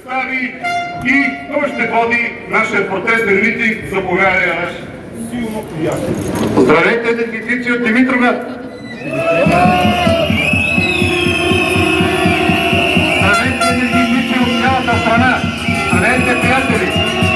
представи и той ще води нашия протестен митинг. Заповядайте, наш силно приятел. Здравейте, енергетици от Димитровград! Здравейте, енергетици от цялата страна! Здравейте, приятели!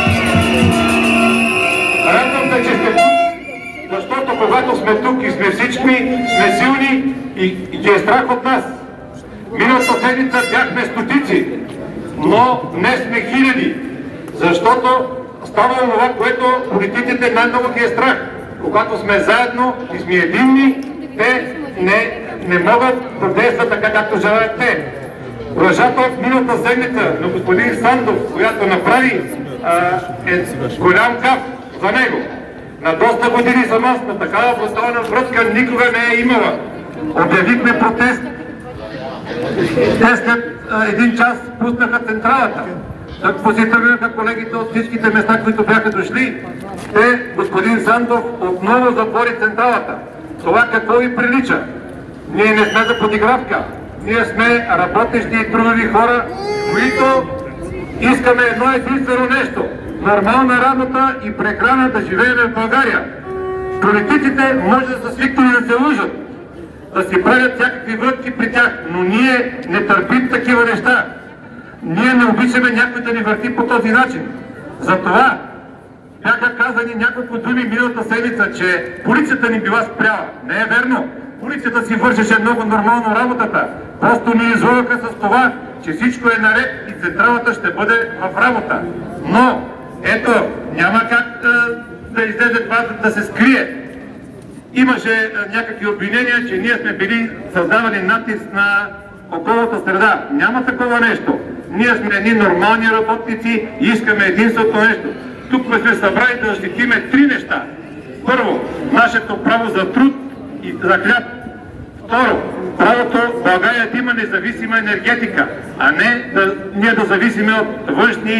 Радвам се, че сте тук, защото когато сме тук и сме всички, сме силни и ги е страх от нас. Миналата седмица бяхме стотици, но днес сме хиляди, защото става това, което политиците най-много ги е страх. Когато сме заедно и сме единни, те не могат да действат така, както желаят те. Лъжата от миналата седмица на господин Сандов, която направи, е голям каф за него. На доста години за нас, на такава брутална връзка никога не е имала. Обявихме протест. Те след един час пуснаха централата. Так посетираха колегите от всичките места, които бяха дошли. Те, господин Сандов, отново затвори централата. Това какво ви прилича? Ние не сме за подигравка. Ние сме работещи и трудови хора, които искаме едно единствено нещо. Нормална работа и прехрана да живеем в България. Политиците може да са свикнали да се лъжат, да си правят всякакви врътки при тях, но ние не търпим такива неща. Ние не обичаме някой да ни върти по този начин. Затова бяха казани няколко думи миналата седмица, че полицията ни била спряла. Не е верно. Полицията си вършеше много нормално работата. Просто ни излъгаха с това, че всичко е наред и централата ще бъде в работа. Но, ето, няма как да излезе това да се скрие. Имаше някакви обвинения, че ние сме били създавани натиск на околната среда. Няма такова нещо. Ние сме едни нормални работници и искаме единството нещо. Тук сме събрали да защитиме три неща. Първо, нашето право за труд и за хляб. Второ, правото България да има независима енергетика, а не ние да зависиме от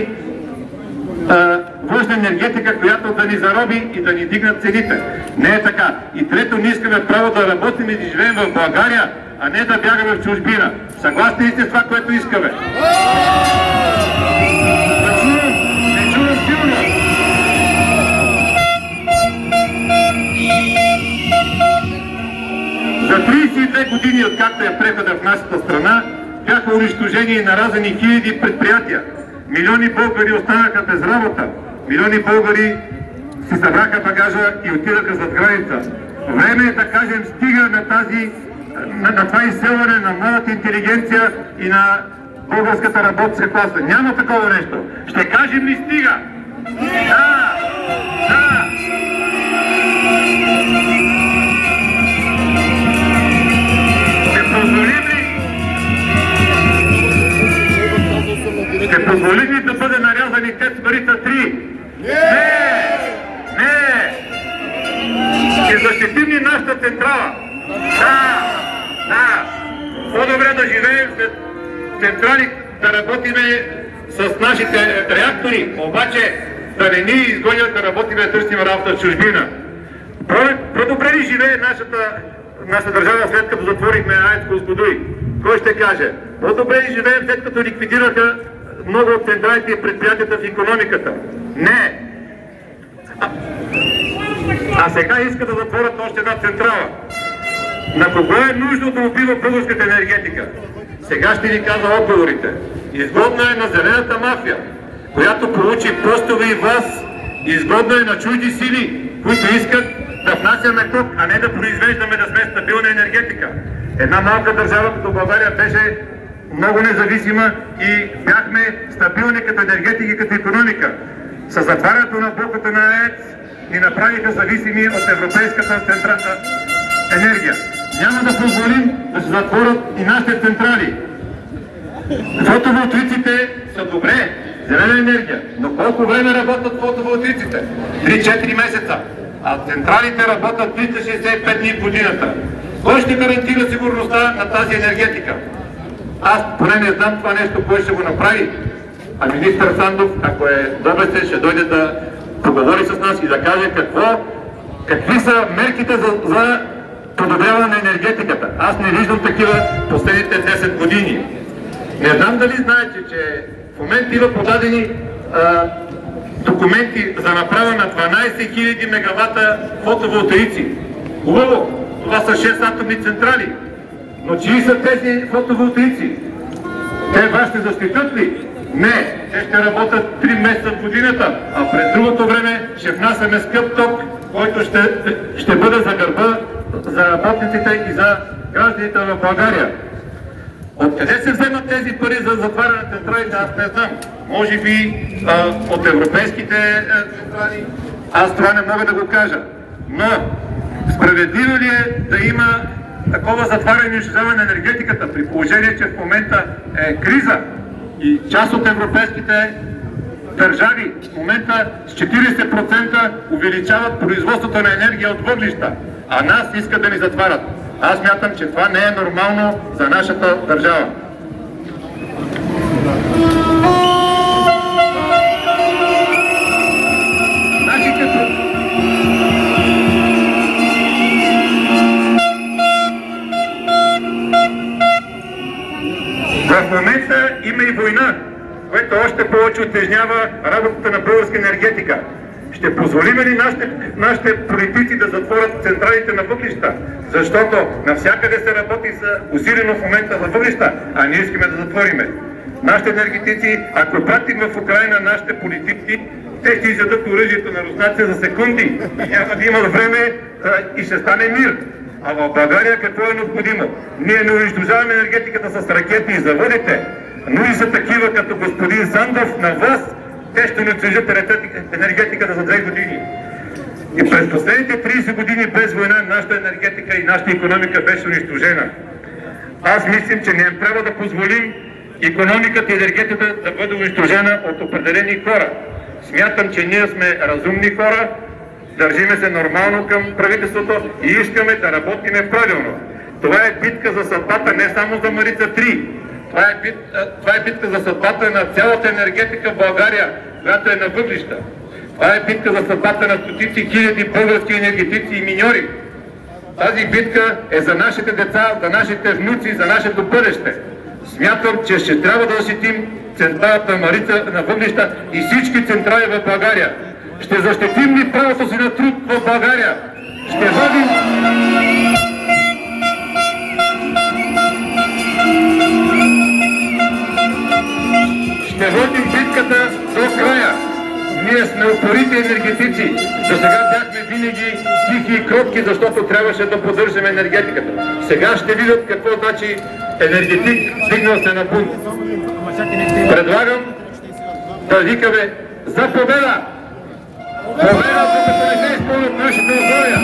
външна енергетика, която да ни зароби и да ни дигнат цените. Не е така. И трето, ние искаме право да работим и да живеем в България, а не да бягаме в чужбина. Съгласни ли сте с това, което искаме? Не чувам силно. За 32 години, откакто е прехода в нашата страна, бяха унищожени и наразени хиляди предприятия. Милиони българи останаха без работа. Милиони българи си събраха багажа и отидаха зад граница. Време е да кажем стига на това изселване на младата интелигенция и на българската работническа класа. Няма такова нещо. Ще кажем ли стига? Да! Да! Ще позволим ли да бъде нарязани ТЕЦ Марица 3? Не! Не! Ще защитим ли нашата централа? Да! Да! По-добре да живеем след централи, да работиме с нашите реактори, обаче да не ни изгонят да работиме да търсим работа в чужбина. По-добре ли живее нашата държава след като затворихме АЕЦ Козлодуй? Кой ще каже? По-добре ли живеем след като ликвидираха много от централите и предприятията в икономиката? Не! А сега иска да затворят още една централа. На кого е нужно да убива българската енергетика? Сега ще ви кажа отговорите. Изгодна е на зелената мафия, която получи постове и власт. Изгодна е на чужди сили, които искат да внасяме тук, а не да произвеждаме, да сме стабилна енергетика. Една малка държава като България беше много независима и бяхме стабилни като енергетика и като икономика. С затварянето на блоката на АЕЦ ни направиха зависими от европейската централна енергия. Няма да позволим да се затворят и нашите централи. Фотоволтаиците са добре, зелена енергия, но колко време работят фотоволтаиците? 3-4 месеца. А централите работят 365 дни в годината. Кой ще гарантира сигурността на тази енергетика? Аз поне не знам това нещо, кой ще го направи. А министър Сандов, ако е добре, ще дойде да поговори с нас и да каже какви са мерките за подобряване на енергетиката. Аз не виждам такива последните 10 години. Не знам дали знаете, че В момента има подадени документи за направа на 12 000 мегавата фотоволтаици. Хубаво, това са 6 атомни централи. Но чии са тези фотоволтаици? Те вас ще защитат ли? Не, те ще работят 3 месеца в годината, а през другото време ще внасяме скъп ток, който ще бъде за гърба за работниците и за гражданите в България. Откъде се вземат тези пари за затваряне на централите, аз не знам. Може би от европейските централи, аз това не мога да го кажа. Но справедливо ли е да има такова затваряне и унищожаване на енергетиката, при положение, че в момента е криза и част от европейските държави в момента с 40% увеличават производството на енергия от въглища, а нас искат да ни затварят. Аз мятам, че това не е нормално за нашата държава. В момента има и война, което още повече утежнява работата на българска енергетика. Ще позволим ли нашите политици да затворят централите на въглища? Защото навсякъде се работи усилено в момента за въглища, а ние искаме да затвориме. Нашите енергетици, ако пратим в Украйна нашите политици, те ще изядат оръжието на руснаците за секунди и няма да имат време и ще стане мир. А в България какво е необходимо? Ние не унищожаваме енергетиката с ракети и заводите, но и са такива като господин Сандов на власт. Те ще унищожат енергетиката за 2 години. И през последните 30 години без война нашата енергетика и нашата икономика беше унищожена. Аз мислим, че не трябва да позволим икономиката и енергетиката да бъде унищожена от определени хора. Смятам, че ние сме разумни хора, държиме се нормално към правителството и искаме да работиме правилно. Това е битка за съдбата не само за Марица 3. Това е битка за съдбата на цялата енергетика в България, която е на въглища. Това е битка за съдбата на стотици хиляди български енергетици и миньори. Тази битка е за нашите деца, за нашите внуци, за нашето бъдеще. Смятам, че ще трябва да защитим централата Марица на въглища и всички централи в България. Ще защитим ли правото си на труд в България? Ще водим... Ще водим битката до края. Ние сме упорити енергетици. До сега бяхме винаги тихи и кротки, защото трябваше да поддържаме енергетиката. Сега ще видят какво значи енергетик, стигнал се на бунт. Предлагам да викаме за победа! Победа, докато не се изпълнят нашите условия!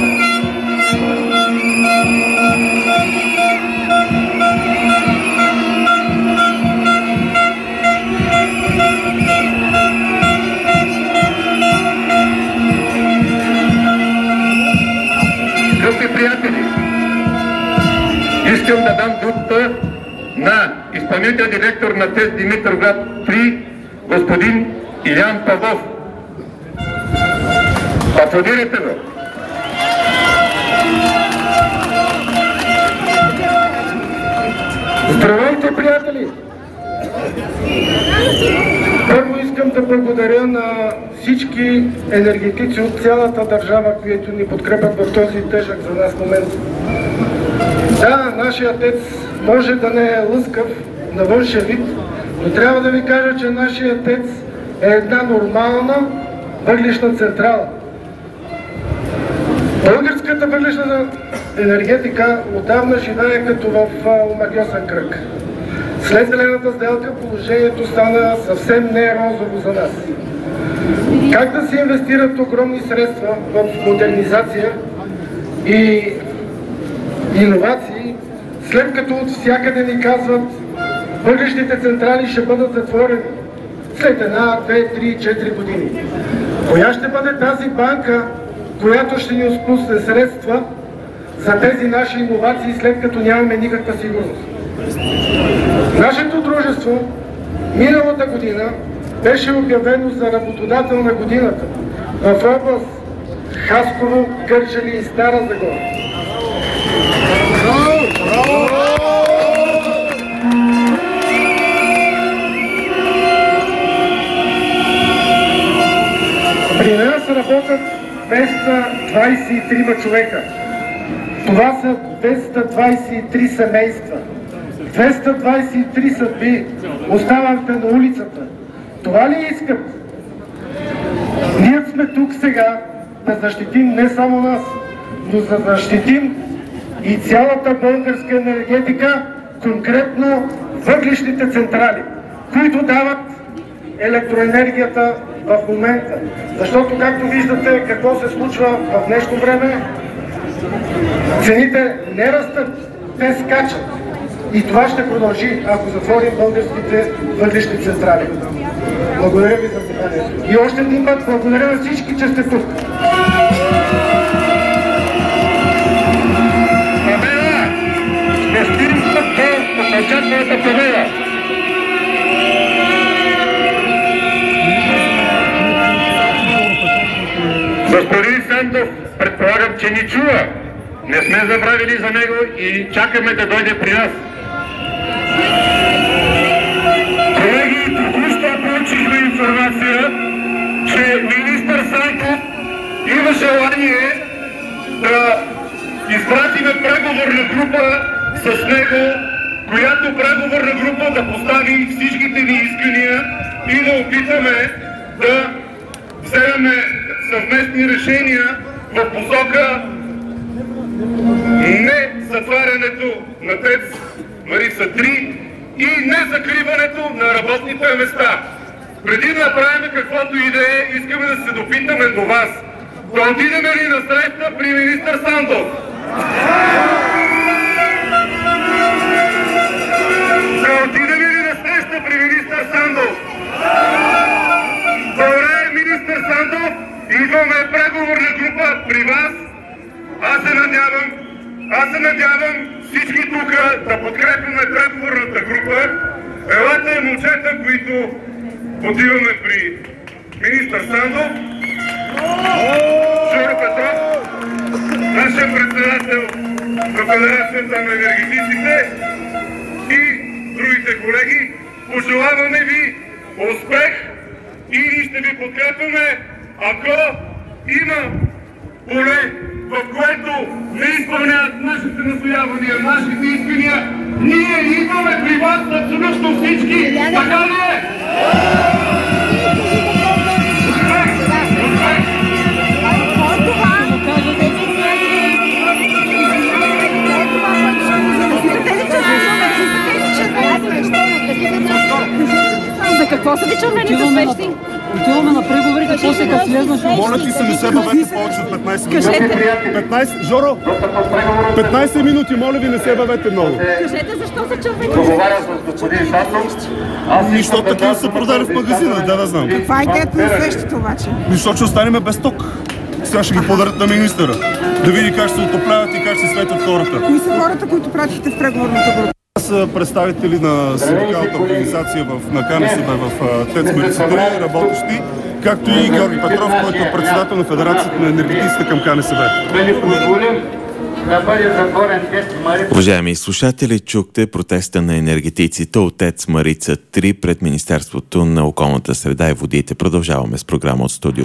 Скъпи приятели, искам да дам думата на изпълнителен директор на ТЕЦ Димитровград 3, господин Илян Павлов. Аплодирайте го! Здравейте, приятели! Първо искам да благодаря на всички енергетици от цялата държава, които ни подкрепят в този тежък за нас момент. Да, нашия ТЕЦ може да не е лъскав на външен вид, но трябва да ви кажа, че нашия ТЕЦ е една нормална въглищна централа. Българската въглищна енергетика отдавна живее като в омагьосан кръг. След зелената сделка положението стана съвсем не розово за нас. Как да се инвестират огромни средства в модернизация и иновации, след като от всякъде ни казват, въглищните централи ще бъдат затворени след 1, 2, 3, 4 години. Коя ще бъде тази банка, която ще ни отпусне средства за тези наши иновации, след като нямаме никаква сигурност? Нашето дружество миналата година беше обявено за работодател на годината в област Хасково, Кърджали и Стара Загора. работят 223 човека. Това са 223 семейства. 223 съдби остават на улицата. Това ли искат? Ние сме тук сега да защитим не само нас, но да защитим и цялата българска енергетика, конкретно въглищните централи, които дават електроенергията в момента. Защото, както виждате, какво се случва в днешно време, цените не растат, те скачат. И това ще продължи, ако затворим българските въглищни централи. Благодаря ви за вниманието. И още един път благодаря на всички, че сте тук. Победа! Ще стигнем до окончателната победа! Господин Сандов, предполагам, че ни чува. Не сме забравили за него и чакаме да дойде при нас. Колеги, току-що получихме информация, че министър Сандов има желание да изпратиме преговорна група с него, която преговорна група да постави всичките ни искания и да опитаме да вземем съвместни решения в посока не затварянето на ТЕЦ Марица 3 и не закриването на работните места. Преди да направим каквото и да е, искаме да се допитаме до вас. Да отидем ли на среща при министър Сандов? Да отидем ли на среща при министър Сандов? Добре, министър Сандов, идваме преговорна група при вас. Аз се надявам всички тук да подкрепяме преговорната група. Елате момчета, които отиваме при министър Сандов, Жоро Петров, нашия председател на Федерацията на енергетиците и другите колеги. Пожелаваме ви успех и ще ви подкрепяме, ако има поле, в което не изпълняват нашите настоявания, нашите искания, ние идваме при вас абсолютно всички. Така ли е? За какво са ви червените свещи? Отиваме на преговорите, после като слезнеш. Моля ти се, не се бавете повече от 15 минути. Кажете. 15, Жоро, 15 минути, моля ви, не се бавете много. Кажете защо са червените свещи? Защото такива са продали в магазина, да знам. Каква е идеята на срещата обаче? Защото ще останем без ток. Сега ще ги подарят на министъра. Да види как ще се отопляват и как ще се светят хората. Кои са хората, които пратихте в преговорната група? Са представители на синдикалната организация на КНСБ в ТЕЦ Марица 3, работещи, както и Георги Петров, който е председател на Федерацията на енергетиците към КНСБ. Уважаеми слушатели, чухте протеста на енергетиците от ТЕЦ Марица 3 пред Министерството на околната среда и водите. Продължаваме с програма от студио.